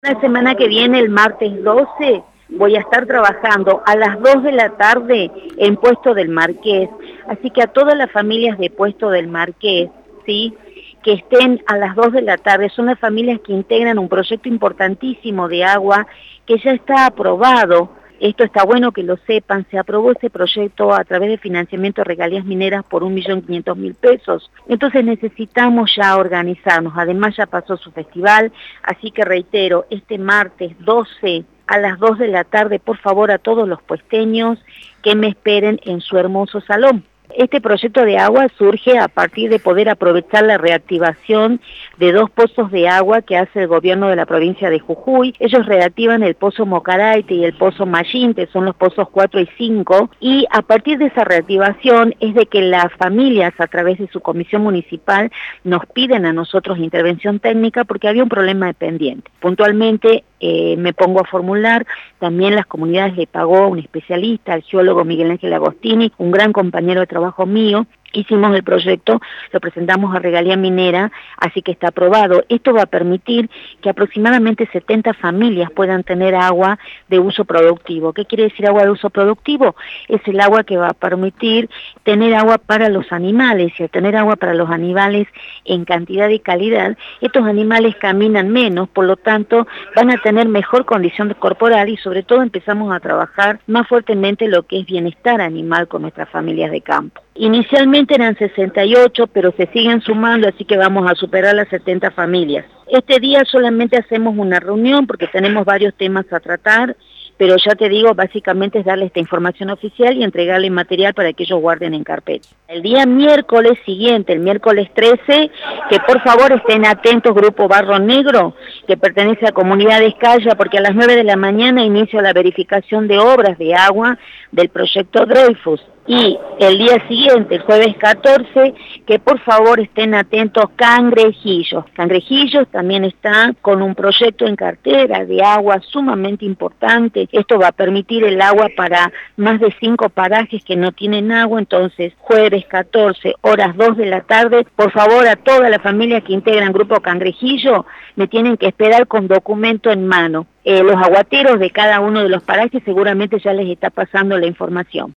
La semana que viene, el martes 12, voy a estar trabajando a las 2 de la tarde en Puesto del Marqués. Así que a todas las familias de Puesto del Marqués, ¿sí?, que estén a las 2 de la tarde, son las familias que integran un proyecto importantísimo de agua que ya está aprobado. Esto está bueno que lo sepan, se aprobó ese proyecto a través de financiamiento de regalías mineras por 1.500.000 pesos. Entonces necesitamos ya organizarnos, además ya pasó su festival, así que reitero, este martes 12 a las 2 de la tarde, por favor a todos los puesteños que me esperen en su hermoso salón. Este proyecto de agua surge a partir de poder aprovechar la reactivación de 2 pozos de agua que hace el gobierno de la provincia de Jujuy. Ellos reactivan el pozo Mocaraite y el pozo Mayinte, son los pozos 4 y 5, y a partir de esa reactivación es de que las familias a través de su comisión municipal nos piden a nosotros intervención técnica porque había un problema de pendiente. Puntualmente me pongo a formular, también las comunidades le pagó a un especialista, al geólogo Miguel Ángel Agostini, un gran compañero de trabajo mío. Hicimos el proyecto, lo presentamos a Regalía Minera, así que está aprobado. Esto va a permitir que aproximadamente 70 familias puedan tener agua de uso productivo. ¿Qué quiere decir agua de uso productivo? Es el agua que va a permitir tener agua para los animales, y al tener agua para los animales en cantidad y calidad, estos animales caminan menos, por lo tanto van a tener mejor condición corporal y sobre todo empezamos a trabajar más fuertemente lo que es bienestar animal con nuestras familias de campo. Inicialmente eran 68, pero se siguen sumando, así que vamos a superar las 70 familias. Este día solamente hacemos una reunión porque tenemos varios temas a tratar, pero ya te digo, básicamente es darle esta información oficial y entregarle material para que ellos guarden en carpeta. El día miércoles siguiente, el miércoles 13, que por favor estén atentos, Grupo Barro Negro, que pertenece a Comunidades Calla, porque a las 9 de la mañana inicia la verificación de obras de agua del proyecto Dreyfus. Y el día siguiente, el jueves 14, que por favor estén atentos Cangrejillos. Cangrejillos también está con un proyecto en cartera de agua sumamente importante. Esto va a permitir el agua para más de 5 parajes que no tienen agua. Entonces, jueves 14, horas 2 de la tarde, por favor a toda la familia que integran Grupo Cangrejillo, me tienen que esperar con documento en mano. Los aguateros de cada uno de los parajes seguramente ya les está pasando la información.